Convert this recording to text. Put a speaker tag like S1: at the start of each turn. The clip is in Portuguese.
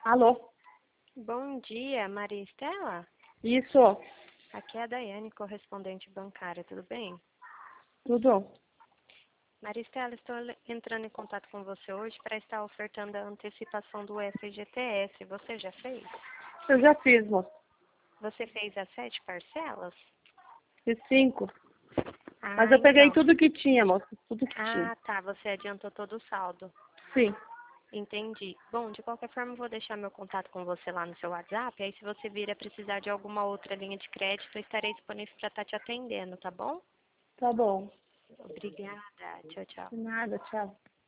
S1: Alô?
S2: Bom dia, Maria Estela?
S1: Isso,
S2: Aqui é a Daiane, correspondente bancária, tudo bem?
S1: tudo.
S2: Maria Estela, estou entrando em contato com você hoje para estar ofertando a antecipação do FGTS. Você já fez?
S1: Eu já fiz, moço.
S2: Você fez as 7 parcelas?
S1: Fiz 5. Mas
S2: Ah,
S1: eu peguei
S2: então.
S1: tudo que tinha, moço. Tudo que tinha.
S2: Ah, tá, você adiantou todo o saldo.
S1: Sim.
S2: Entendi. Bom, de qualquer forma, eu vou deixar meu contato com você lá no seu WhatsApp. Aí, se você vir a precisar de alguma outra linha de crédito, eu estarei disponível para estar te atendendo, tá bom?
S1: Tá bom.
S2: Obrigada. Tchau, tchau.
S1: De nada, tchau.